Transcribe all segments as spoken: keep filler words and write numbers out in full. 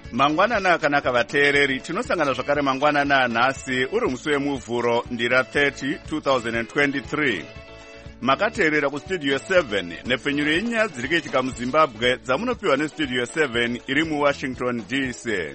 Mangwanana akanaka vateereri, tinosangana zvakare mangwanana nhasi uri musi wemuvhuro ndira thirty twenty twenty-three. Makateerera kustudio seven nepfenyuro yenyaya dziri kuitika muZimbabwe dzamunopiwa nestudio seven iri muWashington D C.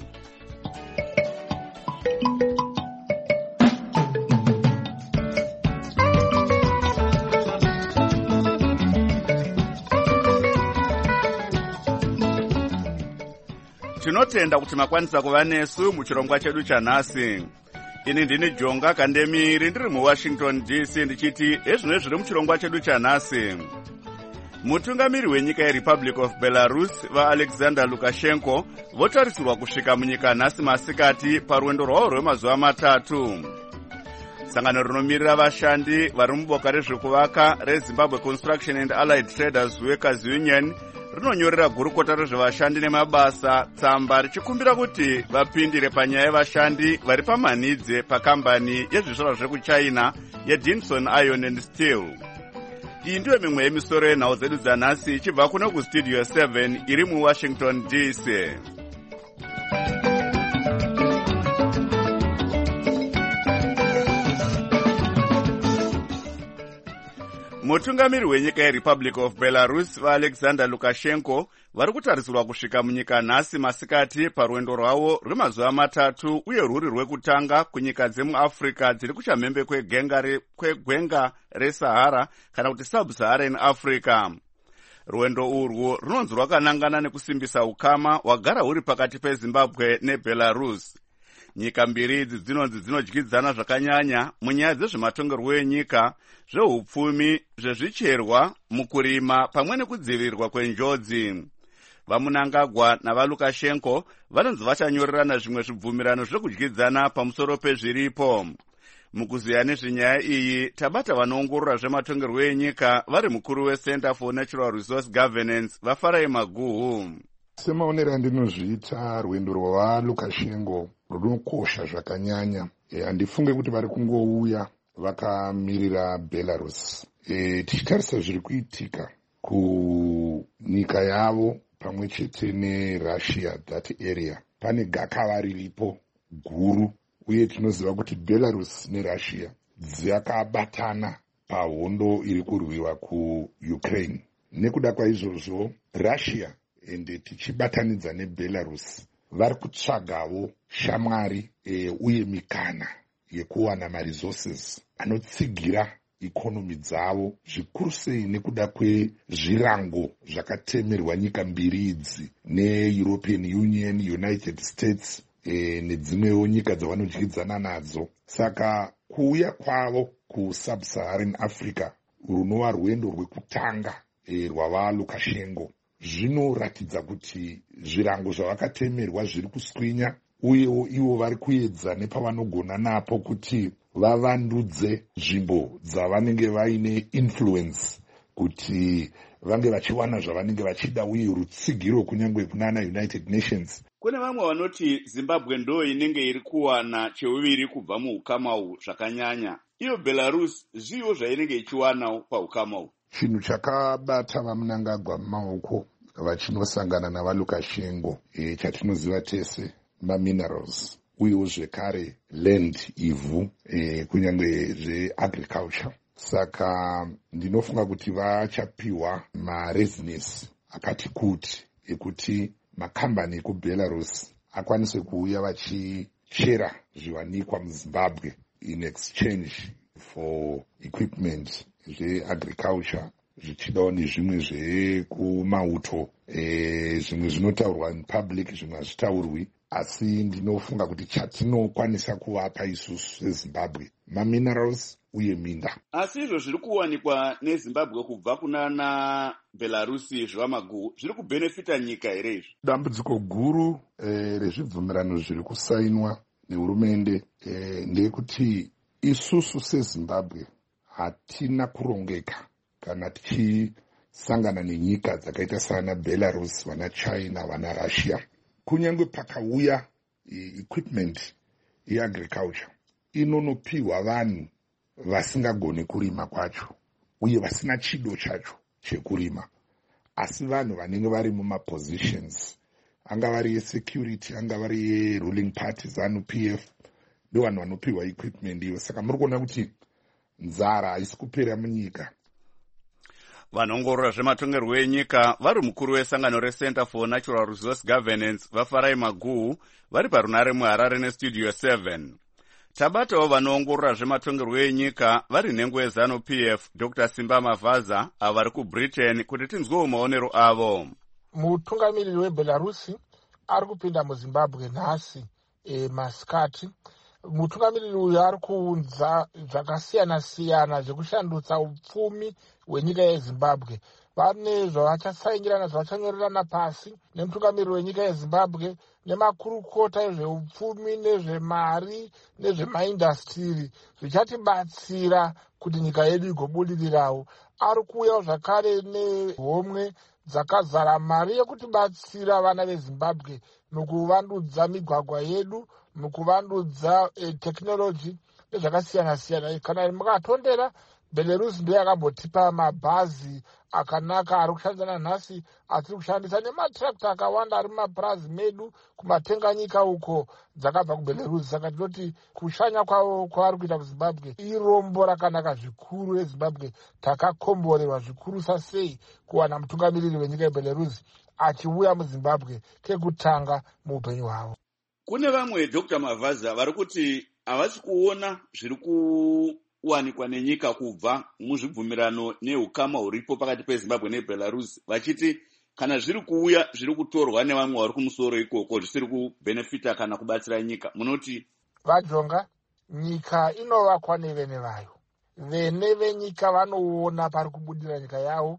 Tinotenda kuti makwanisa kuva nesu muchirongwa chedu chanhasi. Ini ndini Jonga Kandemiri ndiri muWashington D C ndichiti ezvino zviri muchirongwa chedu chanhasi. Mutungamiri wenyika yeRepublic of Belarus vaAlexander Lukashenko votarisirwa kusvika munyika nhasi masikati parwendo rwavo rwemazuva matatu. Sangano rinomirira vashandi vari muboka rezvekuvaka reZimbabwe Construction and Allied Traders Workers Union rinonyorera gurukota rezvevashandi nemabasa tsamba richikumbira kuti vapindire panyaya yevashandi vari pamanhidze pakambani yezvizvarwa zvekuchina yeDinson Iron and Steel. Iyi ndiyo mimwe yemisoro yenhau dzedu dzanhasi ichibva kuno kustudio seven iri muWashington D C. Mutungamiri wenyika yeRepublic of Belarus vaAlexander Lukashenko vari kutarisirwa kusvika munyika nhasi masikati parwendo rwavo rwemazuva matatu uye rwuri rwekutanga kunyika dzemuAfrica dziri kuchamhembe kwegwenga reSahara kana kuti Sub-Saharan Africa. Rwendo urwu runonzi rwakanangana nekusimbisa ukama hwagara huri pakati peZimbabwe neBelarus. Nyika mbiri idzi dzinonzi dzinodyidzana zvakanyanya munyaya dzezvematongerwo enyika, zveupfumi, zvezvicherwa, mukurima pamwe nekudzivirirwa kwenjodzi. Vamunangagwa navaLukashenko vanonzi vachanyorerana zvimwe zvibvumirano zvekudyidzana pamusoro pezviripo. Mukuziya nezvenyaya iyi tabata vanoongorora zvematongerwo enyika vari mukuru weCenter for Natural Resource Governance vaFarai Maguhu. Semaonero andinozviita rwendo rwaLukashenko runokosha zvakanyanya. E, handifunge kuti vari kungouya vakamirira Belarus. E, tichitarisa zviri kuitika kunyika yavo pamwe chete neRussia, that area, pane gakava riripo guru, uye tinoziva kuti Belarus neRussia dzakabatana pahondo iri kurwiwa kuUkraine. Nekuda kwaizvozvo Russia ende tichibatanidza neBelarus vari kutsvagawo shamwari e, uye mikana yekuwana maresources anotsigira ikonomi dzavo, zvikuru sei nekuda kwezvirango zvakatemerwa nyika mbiri idzi neEuropean Union, United States e, nedzimwewo nyika dzavanodyidzana nadzo. Saka kuuya kwavo kuSub-Saharan Africa runova rwendo rwekutanga e, rwavaLukashenko zvinoratidza kuti zvirango zvavakatemerwa zviri kuswinya, uyewo ivo vari kuedza nepavanogona napo kuti vavandudze nzvimbo dzavanenge vaine influence kuti vange vachiwana zvavanenge vachida, uye rutsigiro kunyange kunana United Nations. Kune vamwe vanoti Zimbabwe ndo inenge iri kuwana cheuviri kubva muukama uhu zvakanyanya. Iyo Belarus zviwo zvainenge ichiwanawo paukama uhu. Chinhu chakabata vamunangagwa mumaoko vachinosangana navaLukashenko e, chatinoziva tese maminerals, uyewo zvekare land, ivhu, e, kunyange zveagriculture. Saka ndinofunga kuti vachapiwa marezinesi akati kuti ekuti makambani ekuBelarus akwanise kuuya vachichera zviwanikwa muZimbabwe in exchange for equipment zveagriculture, zvichidawo nezvimwe zvekumauto, e, zvimwe zvinotaurwa in public, zvimwe hazvitaurwi. Asi ndinofunga kuti chatinokwanisa kuvapa isusu seZimbabwe maminerals uye minda. Asi izvo zviri kuwanikwa neZimbabwe kubva kunana Belarusi zvamaguhu zviri kubenefita nyika here izvi? Dambudziko guru e, rezvibvumirano zviri kusainwa nehurumende e, ndeyekuti isusu seZimbabwe hatina kurongeka kana tichisangana nenyika dzakaita sana Belarus, vana China, vana Russia. Kunyange pakauya equipment yeagriculture inonopiwa vanhu vasingagone kurima kwacho uye vasina chido chacho chekurima, asi vanhu vanenge vari mumapositions angava ari yesecurity, angava ari yeruling party ZANU P F, ndo vanhu vanopiwa equipment iyo. Saka muri kuona kuti nzara haisi kupera munyika. Vanongorora zvematongerwo enyika vari mukuru wesangano reCenter for Natural Resource Governance vaFarai Maguhu vari parunare muHarare neStudio seven. Tabatawo vanoongorora zvematongerwo enyika vari nhengo yeZANU P F Doctor Simba Mavaza avo vari kuBritain kuti tinzwewo maonero avo. Mutungamiriri weBelarusi ari kupinda muZimbabwe nhasi e, masikati. Mutungamiriri uyu ari kuunza zvakasiyana siyana zvekushandutsa upfumi hwenyika yeZimbabwe. Vane zvavachasainirana zvavachanyorerana pasi nemutungamiriri wenyika yeZimbabwe nemakurukota ezveupfumi nezvemari nezvemaindastiri zvichatibatsira kuti nyika yedu igobudirirawo. Ari kuuyawo zvakare nehomwe dzakazara mari yekutibatsira vana veZimbabwe mukuvandudza migwagwa yedu, mukuvandudza eh, technology nezvakasiyana siyana. Kana mukatondera, Belarus ndiyo yakambotipa mabhazi akanaka ari kushandisana nhasi, atiri kushandisa nematrakta akawanda ari mumapurazi medu kumatenganyika uko dzakabva kuBelarus. Saka tinoti kushanya kwavo kwavari kuita kuZimbabwe irombo rakanaka zvikuru reZimbabwe. Takakomborerwa zvikuru sei kuwana mutungamiriri wenyika yeBelarus achiuya muZimbabwe kekutanga muupenyu hwavo. Kune vamwe Doctor Mavaza vari kuti havasi kuona zviri kuwanikwa nenyika kubva muzvibvumirano neukama huripo pakati peZimbabwe neBelarus, vachiti kana zviri kuuya zviri kutorwa nevamwe vari kumusoro ikoko zvisiri kubhenefita kana kubatsira nyika. Munoti vajonga, nyika inovakwa nevene vayo. Vene venyika vanoona pari kubudira nyika yavo,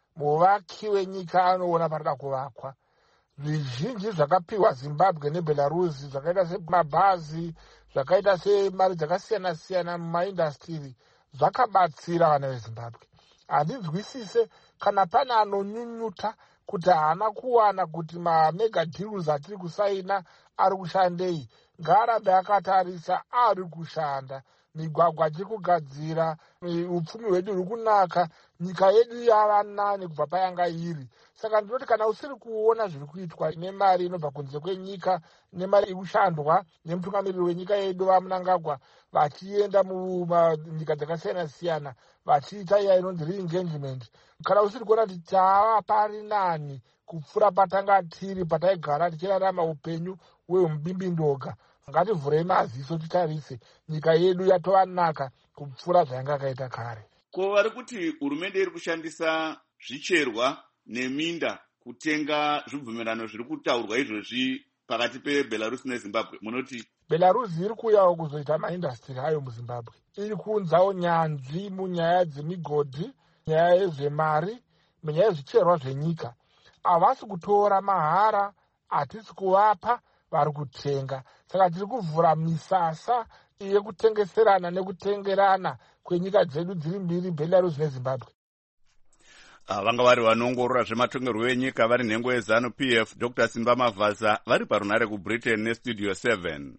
muvaki wenyika anoona parida kuvakwa. Zvizhinji zvakapiwa Zimbabwe neBelarus zvakaita semabhazi, zvakaita semari dzakasiyana siyana mumaindastiri zvakabatsira vana veZimbabwe. Handinzwisise kana pana anonyunyuta kuti haana kuwana kuti mamega deals atiri kusaina ari kushandei. Ngaarambe akatarisa ari kushanda. Migwagwa tiri kugadzira, upfumi hwedu huri kunaka, nyika yedu yava nani kubva payanga iri. Saka ndinoti kana usiri kuona zviri kuitwa nemari inobva kunze kwenyika, nemari ikushandwa nemutungamiriri wenyika yedu vaMnangagwa vachienda munyika dzakasiyana siyana vachiita iya inonzi re-engagement, kana usiri kuona kuti tava pari nani kupfuura patanga tiri pataigara tichirarama upenyu hwemubimbindoga, ngativhurei maziso titarise, nyika yedu yatova naka kupfuura zvayanga yakaita kare. Ko vari kuti hurumende iri kushandisa zvicherwa neminda kutenga zvibvumirano zviri kutaurwa izvozvi pakati peBelarus neZimbabwe. Munoti Belarus iri kuuyawo kuzoita maindastri ayo muZimbabwe. Iri kuunzawo nyanzvi munyaya dzemigodhi, nyaya yezvemari, munyaya yezvicherwa zvenyika. Havasi kutora mahara, hatisi kuvapa, vari kutenga. Saka tiri kuvhura misasa yekutengeserana nekutengerana kwenyika dzedu dziri mbiri, Belarus neZimbabwe. Vanga vari vanoongorora zvematongerwo enyika vari nhengo yeZANU P F Doctor Simba Mavaza vari parunare kuBritain neStudio seven.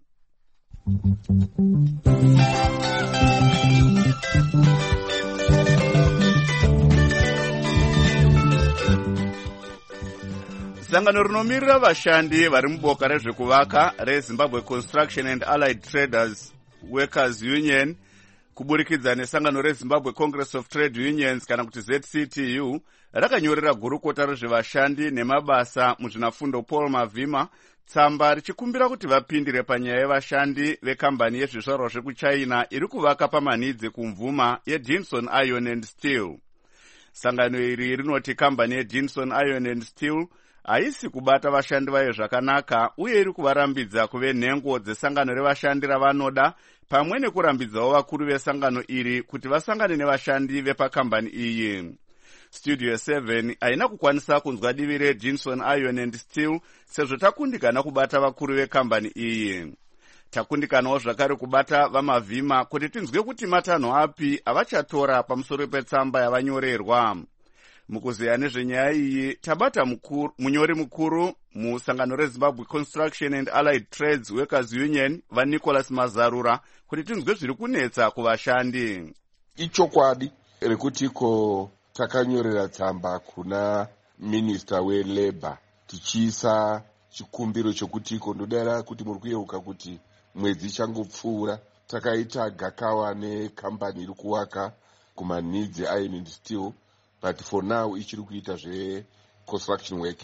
Sangano rinomirira vashandi vari muboka rezvekuvaka reZimbabwe Construction and Allied Traders Workers Union kuburikidza nesangano reZimbabwe Congress of Trade Unions kana kuti Z C T U rakanyorera gurukota rezvevashandi nemabasa muzvinafundo Paul Mavhima tsamba richikumbira kuti vapindire panyaya yevashandi vekambani yezvizvarwa zvekuchina iri kuvaka pamanhidzi kumvuma yeDinson Iron and Steel. Sangano iri rinoti kambani yeDinson Iron and Steel haisi kubata vashandi vayo zvakanaka uye iri kuvarambidza kuve nhengo dzesangano revashandi ravanoda, pamwe nekurambidzawo vakuru vesangano iri kuti vasangane nevashandi vepakambani iyi. Studio seven haina kukwanisa kunzwa divi reDinson Iron and Steel sezvo takundikana kubata vakuru vekambani iyi. Takundikanawo zvakare kubata vaMavhima kuti tinzwe kuti matanho api avachatora pamusoro petsamba yavanyorerwa. Mukuzeya nezvenyaya iyi tabata mukuru, munyori mukuru musangano reZimbabwe Construction and Allied Trades Workers Union vaNicholas Mazarura kuti tinzwe zviri kunetsa kuvashandi. Ichokwadi rekutiko takanyorera tsamba kuna Minister weLabor tichiisa chikumbiro chokutiko ndodara kuti muri kuyeuka kuti mwedzi changopfuura takaita gakawa nekambani iri kuwaka kumanidzi iron and steel, but for now ichiri kuita zveconstruction work.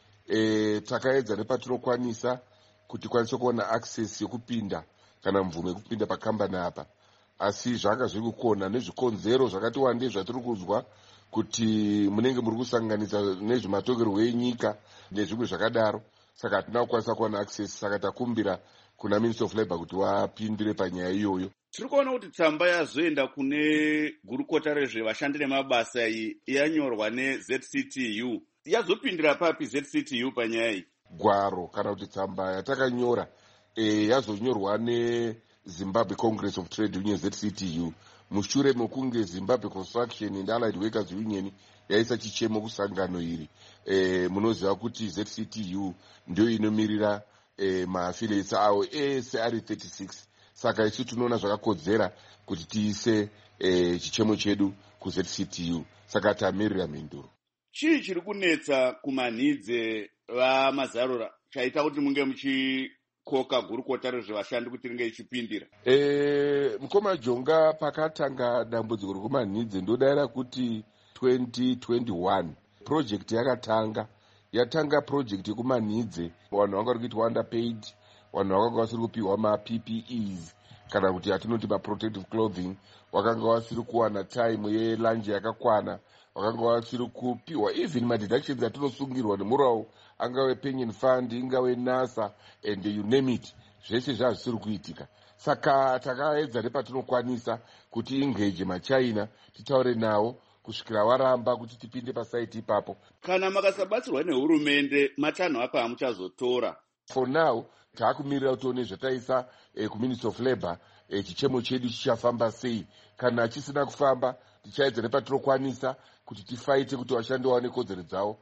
E, takaedza nepatinokwanisa kuti kwanise kuona access yekupinda kana mvumo yekupinda pakambani apa, asi zvanga zviri kukona nezvikonzero zvakati wandei zvatiri kuzwa kuti munenge muri kusanganisa nezvematokerwo enyika nezvimwe zvakadaro, saka hatina kukwanisa kuwana access. Saka takumbira kuna Minister of Labour kuti wapindire panyaya iyoyo. Tiri kuona kuti tsamba yazoenda kune gurukota rezvevashandi nemabasa iyi yanyorwa neZ C T U. Yazopindira papi Z C T U panyaya iyi? Gwaro kana kuti tsamba yatakanyora e, yazonyorwa neZimbabwe Congress of Trade Union Z C T U mushure mekunge Zimbabwe Construction and Allied Workers Union yaisa chichemo kusangano iri. E, munoziva kuti Z C T U ndio inomirira e, maaffiliates awo ese ari thirty-six. Saka isu tunoona zvakakodzera kuti tiise e, chichemo chedu ku Z C T U. Saka tamirira mhinduro. Chii chiri kunetsa kumanhidze vamazarura chaita kuti munge muchikoka gurukota rezvevashandi kuti ringe ichipindira? E, mukoma Jonga pakatanga dambudziko rekumanhidze ndodayira kuti twenty twenty-one project yakatanga yatanga project yekumanhidze, vanhu vanga vari kuitwa underpaid, vanhu vakanga vasiri kupiwa ma-P P Es kana kuti atinoti ma-protective clothing, vakanga vasiri kuwana time yelanje yakakwana, vakanga vasiri kupiwa even ma-deductions atinosungirwa nemurawo, angave pension fund, ingave NASA and you name it, zvese zvazvisiri kuitika. Saka takaedza nepatinokwanisa kuti engage maChina titaure nawo kusvikira waramba kuti tipinde pasaiti ipapo. Kana makasabatsirwa nehurumende matanho apa amuchazotora? For now taakumirira kuti tione zvataisa eh, kuMinister of Labour eh, chichemo chedu chichafamba sei. Kana chisina kufamba tichaedza nepatinokwanisa kuti tifaite kuti vashandi vaone kodzero dzavo.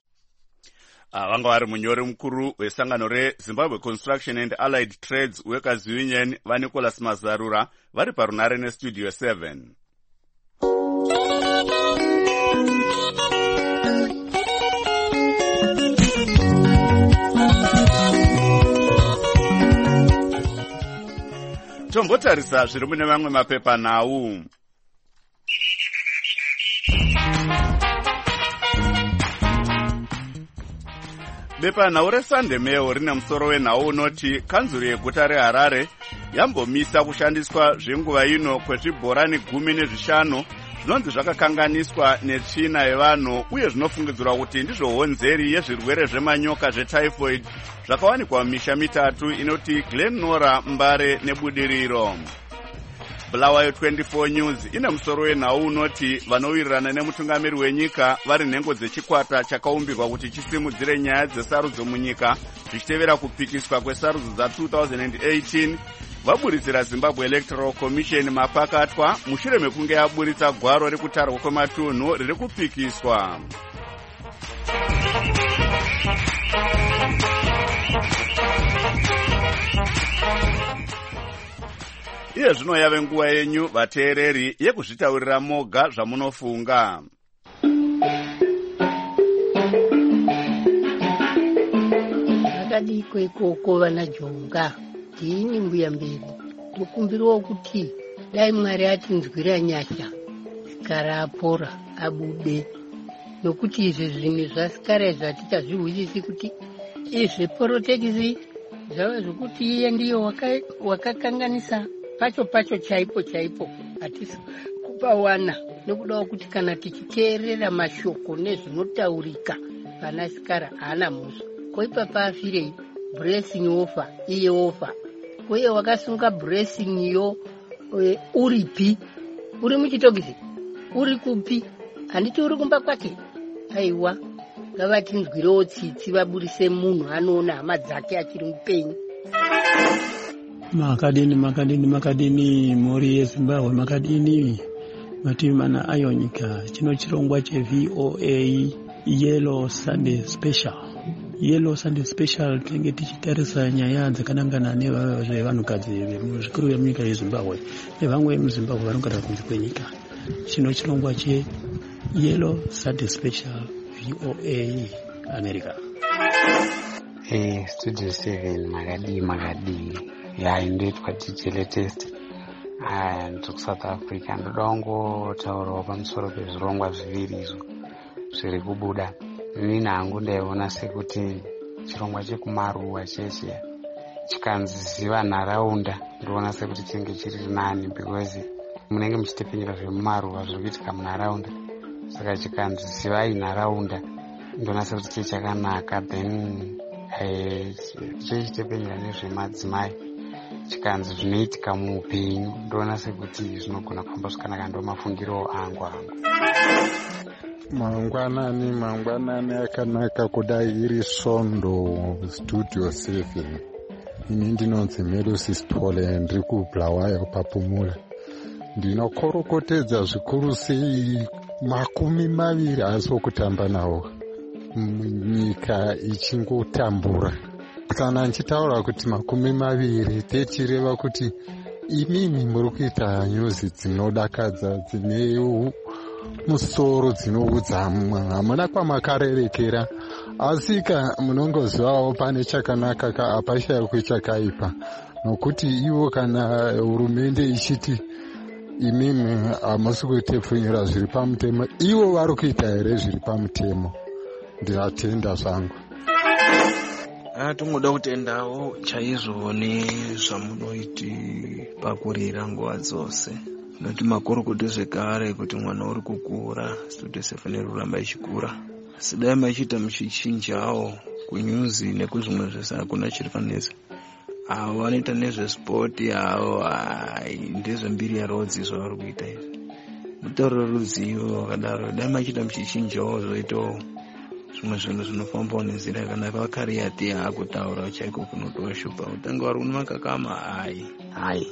Vanga vari munyori mukuru wesangano reZimbabwe Construction and Allied Trades Workers Union vaNicholas Mazarura vari parunare nestudio seven. Tombotarisa zviri mune mamwe mapepanhau. Bepanhau reSunday Mail rine musoro wenhau unoti kanzuru yeguta reHarare yambomisa kushandiswa zvenguva ino kwezvibhorani gumi nezvishanu zvinonzi zvakakanganiswa netsvina yevanhu uye zvinofungidzirwa kuti ndizvo honzeri yezvirwere zvemanyoka zvetyphoid zvakawanikwa mumisha mitatu inoti Glen Nora, Mbare neBudiriro. Bulawayo twenty-four News ine musoro wenhau unoti vanowirirana nemutungamiri wenyika vari nhengo dzechikwata chakaumbirwa kuti chisimudzire nyaya dzesarudzo munyika zvichitevera kupikiswa kwesarudzo dza-twenty eighteen vaburitsira Zimbabwe Electoral Commission mapakatwa mushure mekunge yaburitsa gwaro rekutarwa kwematunhu riri kupikiswa. Iye zvino yave nguva yenyu vateereri yekuzvitaurira moga zvamunofunga. Akadiko ikoko vana Jonga tiini mbuya mberi tokumbiriwa kuti dai Mwari atinzwira nyasha sikara apora abude, nokuti izvi zvimwe zvasikara zvatichazvihwisisi kuti izvi porotekisi zvava zvokuti iye ndiyo wakakanganisa pacho pacho chaipo chaipo hatisi kupawana, nokudawo kuti kana tichiteerera mashoko nezvinotaurika vanasikara haana muso. Koipa paafirei blessing offer iye offer, uye wakasunga blessing yo e, uripi uri muchitokisi uri kupi, handiti uri kumba kwake. Aiwa, ngavatinzwirewo tsitsi vaburise munhu anoona hama dzake achiri mupenyu. Makadini makadini makadini mori yeZimbabwe makadini mativi mana ayo nyika chino chirongwa cheV O A Yellow Sunday Special. Yellow Sunday Special tinenge tichitarisa nyaya dzakanangana nevanhukadzi muzvikuru vemunyika yeZimbabwe nevamwe vemuZimbabwe vanogara kunze kwenyika. Chino chirongwa che Yellow Sunday Special V O A America. Eh, Studio seven makadii makadii yaindoitwa D J latest. Ah, ndiri kuSouth Africa. Ndoda kungotaurawo pamusoro pezvirongwa zviviri izvo zviri kubuda. Inini hangu ndaiona sekuti chirongwa chekumaruwa cheche chikanzi ziva nharaunda ndoona sekuti chinge chiri nani, because munenge muchitepenyera zvemumaruwa zviri kuitika munharaunda, saka chikanzi zivai nharaunda ndoona sekuti chii chakanaka. Then chechitepenyera nezvemadzimai chikanzi zvinoitika muupenyu ndoona sekuti zvinogona kufamba zvakanaka. Ndo mafungiro angu angu. Mangwanani mangwanani akanaka kudai iri Svondo Studio seven. Ini ndinonzi Melusis Pole ndiri kuBulawayo paPumula. Ndinokorokotedza zvikuru sei makumi maviri asi okutamba nawo nyika ichingotambura. Kana nchitaura kuti makumi maviri techireva kuti imimi muri kuita nyuzi dzinodakadza dzine musoro dzinoudza hamuna kwamakarerekera, asi ka munongozivawo pane chakanaka ka apashaikwi chakaipa, nokuti ivo kana hurumende ichiti imimi hamusi kuitepfunyira zviri pamutemo, ivo vari kuita here zviri pamutemo. Ndinatenda zvangu. Tonoda kutendawo chaizvo nezvamunoiti pakurira nguva dzose. Noti makorokota zvekare kuti mwana uri kukura, Studio seven iri kuramba ichikura. Asi dai machiita muchichinjawo kunyuzi nekuzvimwe zvese hakuna chiri panese. Avo vanoita nezvespoti avo ndezvembiri yarodzi zvavari kuita izvi. Mutauriro ruzivo wakadaro, dai machiita muchichinjawo zvoitawo zvimwe zvinhu zvinofambawo nenzira yakanaka. Vakariyati haakutaura chaiko kunotoshupa utanga vari une makakama. Hai hai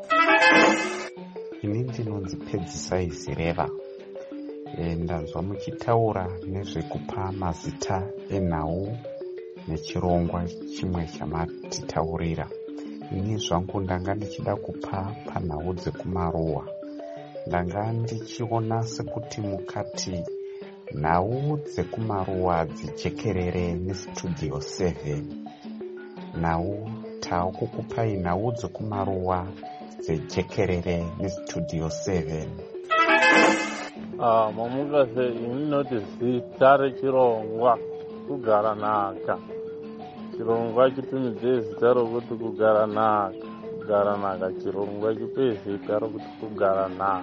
ini ndinonzi Pedzisai Zireva. E, ndanzwa muchitaura nezvekupa mazita enhau nechirongwa chimwe chamatitaurira. Ini zvangu ndanga ndichida kupa panhau dzekumaruwa. Ndanga ndichiona sekuti mukati nhau dzekumaruwa dzijekerere neStudio seven. Nhau taakukupai nhau dzekumaruwa dzejekerere neStudio seven. Ah, mamukase inoti zita rechirongwa kugara naka. Chirongwa chitumidze zita rokuti kugara naka. Kugara naka chirongwa chipe zita rokuti kugara naka.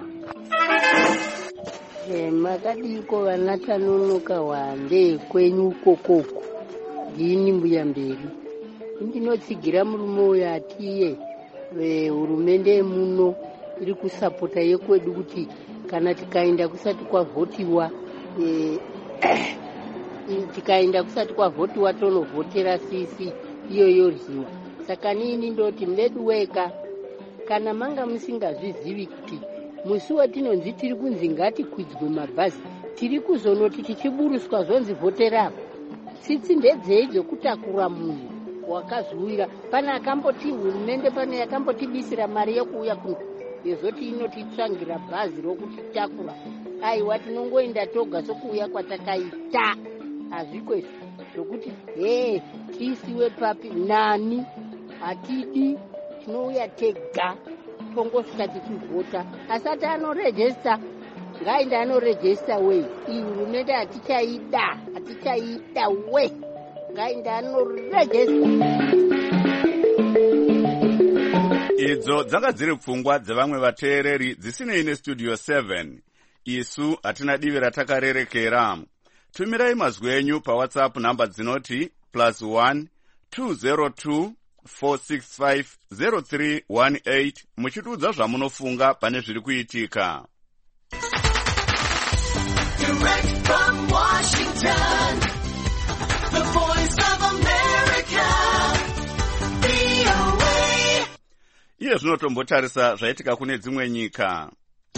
Eh, makadiko vana tanonoka wande kwenyu kokoko. Ndini mbuya mberi. Ndinotsigira murume uyo atiye hurumende muno iri kusapota yekwedu kuti kana tikaenda kusati kwavhotiwa e, tikaenda kusati kwavhotiwa tonovhotera sisi iyo yoryiwa. Saka nini ndoti mledu weka kana manga musingazvizivi kuti musi watinonzi tiri kunzi ngatikwidzwe mabhazi tiri kuzonoti tichiburuswa zonzi vhoterapo. Tsitsi ndedzedzo kutakura munhu wakazuwira. Pana akamboti hurumende pane yakambotibisira mari yekuuya kuno yezoti inotitsvangira bhazi rokuti takura. Aiwa tinongoenda toga sokuuya kwatakaita. Hazvikwezvo zvokuti he tisiwe papi nani hatidi tinouya tega tongosvika tichivhota. Asati anorejesta ngaenda anorejesta wei. Iyi hurumende hatichaida hatichaida we ngaenda anorejesta. Idzo dzanga dziri pfungwa dzevamwe vateereri dzisinei neStudio seven. Isu hatina divi ratakarerekera. Tumirai mazwi enyu paWhatsApp namba dzinoti plus one two zero two four six five zero three one eight muchitiudza zvamunofunga pane zviri kuitika. Direct from Washington, the voice of America, V O A. Iye zvinotombotarisa zvaitika kune dzimwe nyika.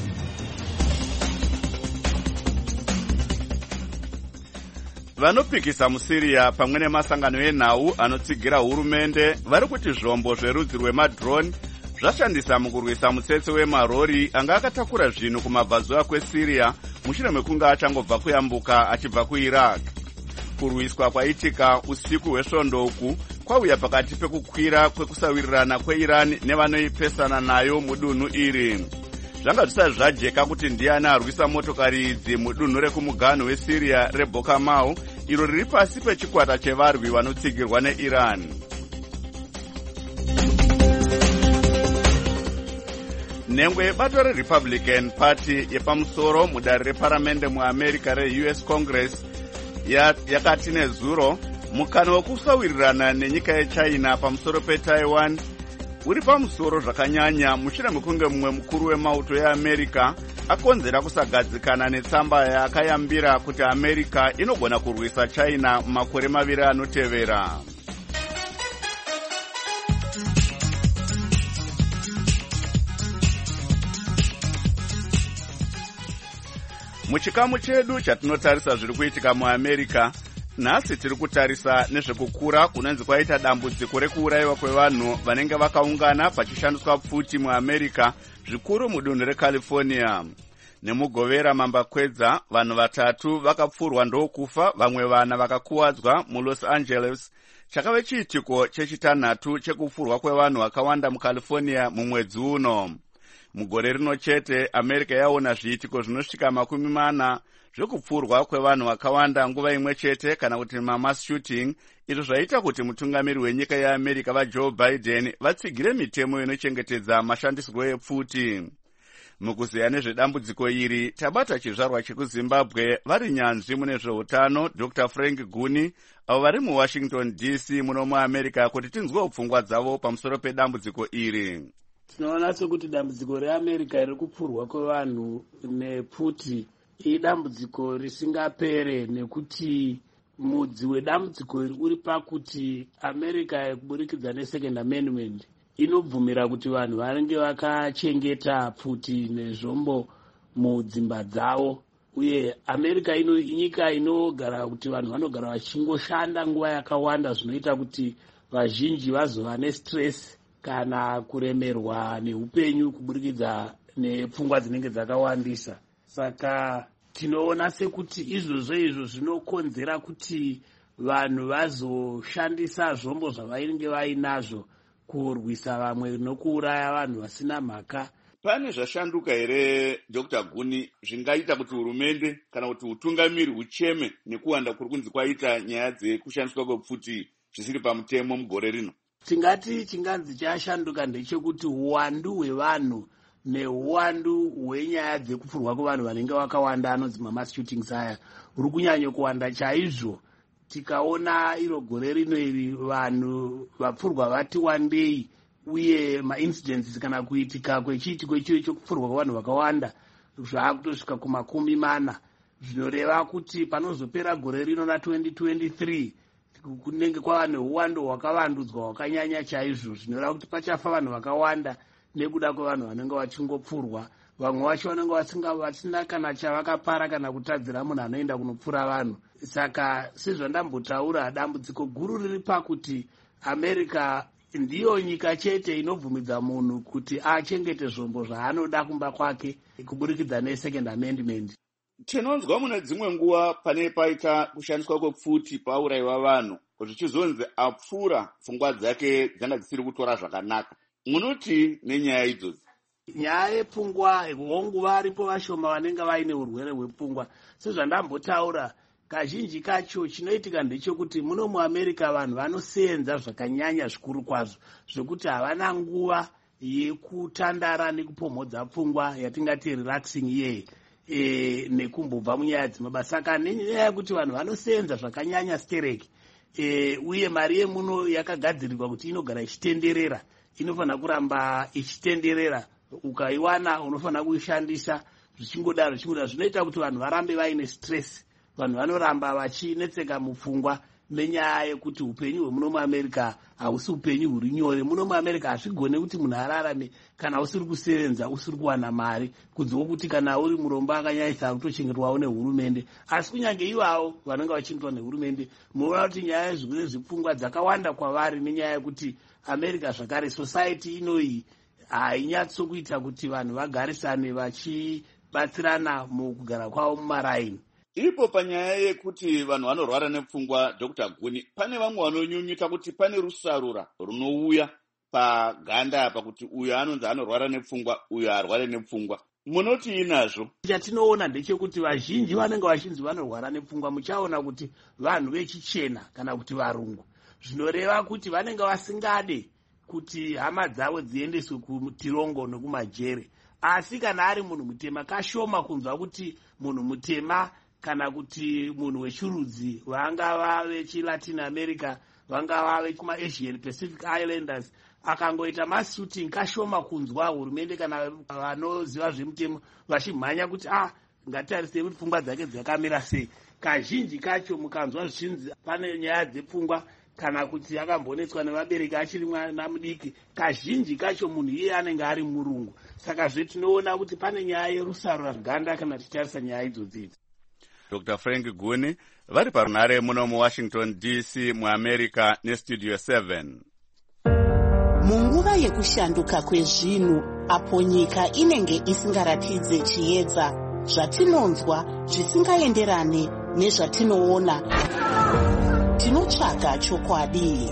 Vanopikisa muSiria pamwe nemasangano enhau anotsigira hurumende vari kuti zvombo zverudzi rwemadrone zvashandisa mukurwisa mutsetse wemarori anga akatakura zvinhu kumabvazuva kweSiria mushure mekunge achangobva kuyambuka achibva kuIraq. kurwiswa kwaitika usiku hwesvondo uku kwauya pakati pekukwira kwekusawirirana kweiran nevanoipesana nayo mudunhu iri. Zvanga zvisati zvajeka kuti ndiani arwisa motokari idzi mudunhu rekumuganhu weSyria reBokamau, iro riri pasi pechikwata chevarwi vanotsigirwa neIran. Nhengwe yebato reRepublican Party yepamusoro mudare reparamende muAmerica reU S Congress yakati nezuro mukana wekusawirirana nenyika yeChina pamusoro peTaiwan uri pamusoro zvakanyanya mushure mekunge mumwe mukuru wemauto yeAmerica akonzera kusagadzikana netsamba yaakayambira kuti America inogona kurwisa China mumakore maviri anotevera. Muchikamu chedu chatinotarisa zviri kuitika muAmerica, nhasi tiri kutarisa nezvekukura kunonzi kwaita dambudziko rekuurayiwa kwevanhu vanenge vakaungana pachishandiswa pfuti muAmerica, zvikuru mudunhu reCalifornia. Nemugovera mambakwedza, vanhu vatatu vakapfurwa ndokufa, vamwe vana vakakuwadzwa muLos Angeles, chakave chiitiko chechitanhatu chekupfurwa kwevanhu vakawanda muCalifornia mumwedzi uno. Mugore rino chete, America yaona zviitiko zvinosvika makumi mana zvekupfurwa kwevanhu vakawanda nguva imwe chete kana kuti mamass shooting, izvo zvaita kuti mutungamiri wenyika yeAmerica vaJoe Biden vatsigire mitemo inochengetedza mashandisirwo epfuti. Mukuziya nezvedambudziko iri, tabata chizvarwa chekuZimbabwe vari nyanzvi mune zveutano Doctor Frank Guni, avo vari muWashington D C muno muAmerica kuti tinzwewo pfungwa dzavo pamusoro pedambudziko iri. Tinoona sekuti dambudziko reAmerica riri kupfurwa kwevanhu nepfuti idambudziko risingapere, nekuti mudzi wedambudziko iri uri pakuti America kuburikidza neSecond Amendment inobvumira kuti vanhu vanenge vakachengeta pfuti nezvombo mudzimba dzavo, uye America ino inyika inogara kuti vanhu vanogara vachingoshanda nguva yakawanda, zvinoita kuti vazhinji vazova nestress kana kuremerwa neupenyu kuburikidza nepfungwa dzinenge dzakawandisa. Saka tinoona sekuti izvozvo izvo zvinokonzera kuti vanhu vazoshandisa zvombo zvavainge vainazvo kurwisa vamwe nokuuraya vanhu vasina mhaka. Pane zvashanduka here Doctor Guni zvingaita kuti hurumende kana kuti utungamiri hucheme nekuwanda kuri kunzi kwaita nyaya dzekushandiswa kwepfuti zvisiri pamutemo mugore rino? Tingati chinganzi chashanduka ndechekuti uwandu hwevanhu neuwandu hwenyaya dzekupfurwa kwevanhu vanenge vakawanda anonzi mamass shootings aya uri kunyanya kuwanda chaizvo. Tikaona iro gore rino iri vanhu vapfurwa vati wandei, uye maincidents kana kuitika kwechiitiko ichocho chokupfurwa kwevanhu vakawanda zvakutosvika kumakumi mana, zvinoreva kuti panozopera gore rino na twenty twenty-three kunenge kwava neuwando hwakavandudzwa hwakanyanya chaizvo, zvinoreva kuti pachafa vanhu vakawanda nekuda kwevanhu vanenge vachingopfurwa. Vamwe vacho vanenge vasinga vasina kana chavakapara kana kutadzira munhu anoenda kunopfura vanhu. Saka sezvandambotaura, dambudziko guru riri pakuti America ndiyo nyika chete inobvumidza munhu kuti achengete zvombo zvaanoda kumba kwake kuburikidza neSecond Amendment. Tinonzwa mune dzimwe nguva pane paita kushandiswa kwepfuti paurayiwa vanhu zvichizonzi apfura pfungwa dzake dzanga dzisiri kutora zvakanaka. Munoti nenyaya idzodzo? Nyaya yepfungwa hongu varipo vashoma vanenge vaine urwere hwepfungwa. Sezvandambotaura, kazhinji kacho chinoitika ndechekuti muno muAmerica vanhu vanosenza zvakanyanya zvikuru kwazvo, zvekuti havana nguva yekutandara nekupomhodza pfungwa yatingati relaxing year e, nekumbobva munyaya dzemabasa. Saka nenyaya yekuti vanhu vanosenza zvakanyanya stereki, e, uye mari yemuno yakagadzirirwa kuti inogara ichitenderera, inofanira kuramba ichitenderera. Ukaiwana unofanira kuishandisa zvichingodaro zvichingodaro. Zvinoita kuti vanhu varambe vaine stress, vanhu vanoramba vachinetseka mupfungwa nenyaya yekuti upenyu hwemuno muAmerica hausi upenyu huri nyore. Muno muAmerica hazvigone kuti munhu ararame kana usiri kusevenza, usiri kuwana mari, kunzewo kuti kana uri murombo akanyanyisa kutochengetwawo nehurumende. Asi kunyange ivavo vanenge vachingetwa nehurumende, munoona kuti nyaya yezvirwere zvepfungwa dzakawanda kwavari nenyaya yekuti America zvakare society inoyi hainyatsokuita kuti vanhu vagarisane vachibatsirana mukugara kwavo mumaraini. Ipo panyaya yekuti vanhu vanorwara nepfungwa, Doctor Guni, pane vamwe vanonyunyuta kuti pane rusarura runouya paganda apa kuti uyo anonzi anorwara nepfungwa, uyo arware nepfungwa. Munoti inazvo? Chatinoona ndechekuti vazhinji vanenge vachinzi vanorwara nepfungwa muchaona kuti vanhu vechichena kana kuti varungu. Zvinoreva kuti vanenge vasingade kuti hama dzavo dziendeswe kutirongo nekumajere. Asi kana ari munhu mutema, kashoma kunzwa kuti munhu mutema kana kuti munhu wechirudzi vangava vechiLatin America, vangava vekumaAsian Pacific Islanders akangoita mashooting, kashoma kunzwa hurumende kana vanoziva zvemutemo vachimhanya kuti ah ngatarise kuti pfungwa dzake dzakamira sei. Kazhinji kacho mukanzwa zvichinzi pane nyaya dzepfungwa kana kuti akambonetswa nevabereki achiri mwana mudiki, kazhinji kacho munhu iye anenge ari murungu. Saka zvetinoona kuti pane nyaya yerusarura ganda kana tichitarisa nyaya idzodzi. Doctor Frank Guni vari parunare muno muWashington D C muAmerica neStudio seven. Munguva yekushanduka kwezvinhu apo nyika inenge isingaratidze chiedza, zvatinonzwa zvisingaenderane nezvatinoona, tinotsvaga chokwadi.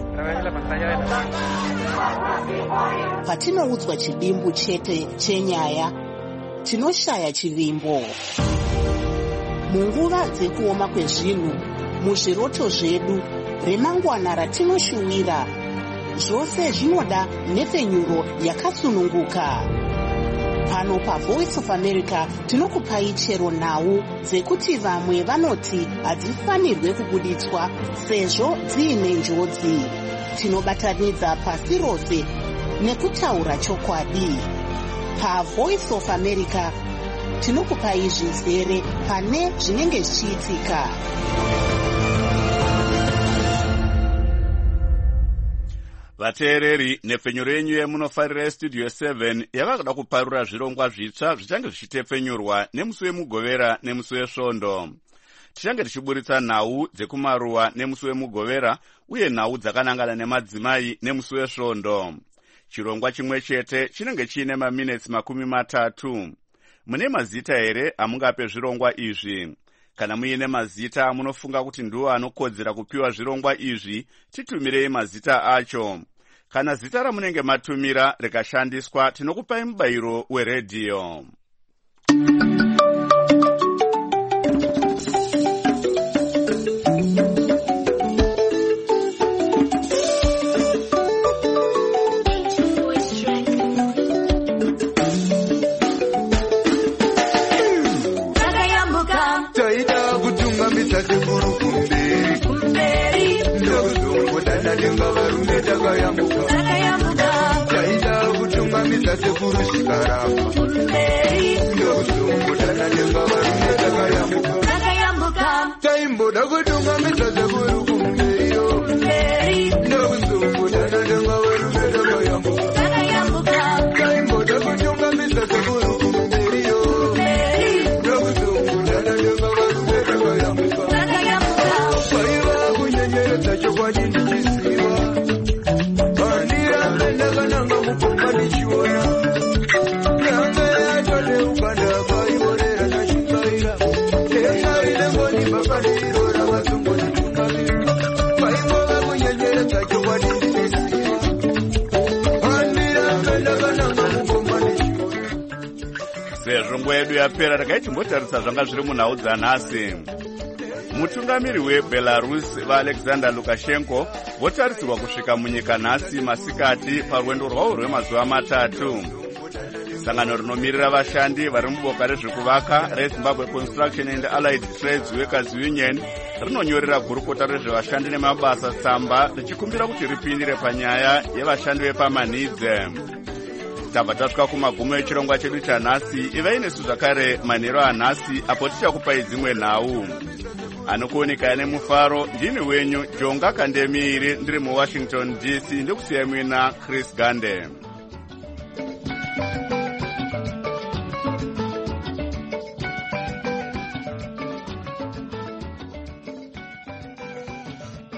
Patinoudzwa chidimbu chete chenyaya, tinoshaya chivimbo. Munguva dzekuoma kwezvinhu, muzviroto zvedu, remangwana ratinoshuwira, zvose zvinoda nhefenyuro yakasununguka. Pano paVoice of America tinokupai chero nhau dzekuti vamwe vanoti hadzifanirwe kubuditswa sezvo dziine njodzi. Tinobatanidza pasi rose nekutaura chokwadi. PaVoice of America tinokupai zvizere pane zvinenge zvichiitika. Vateereri, nhefenyuro yenyu yemunofarira Studio seven yava kuda kuparura zvirongwa zvitsva zvichange zvichitepfenyurwa nemusi wemugovera nemusi wesvondo. Tichange tichiburitsa nhau dzekumaruwa nemusi wemugovera uye nhau dzakanangana nemadzimai nemusi wesvondo. Chirongwa chimwe chete chinenge chiine maminitsi makumi matatu. Mune mazita here amungape zvirongwa izvi? Kana muine mazita munofunga kuti ndiwo anokodzera kupiwa zvirongwa izvi, titumirei mazita acho. Kana zita ramunenge matumira rikashandiswa, tinokupai mubayiro weredhiyo. Sezvo nguva yedu yapera, takaitimbotarisa zvanga zviri munhau dzanhasi. Mutungamiri weBelarus vaAlexander Lukashenko votarisirwa kusvika munyika nhasi masikati parwendo rwavo rwemazuva matatu. Sangano rinomirira vashandi vari muboka rezvekuvaka reZimbabwe Construction and Allied Trades Workers Union rinonyorera gurukota rezvevashandi nemabasa tsamba richikumbira kuti ripindire panyaya yevashandi vepamanidze. Tabva tasvika kumagumo echirongwa chedu chanhasi. Ivai nesu zvakare manheru anhasi apo tichakupai dzimwe nhau. Anokuoneka nemufaro ndini wenyu Jonga Kandemiri ndiri muWashington D C, ndikusiyai muina Chris Gande.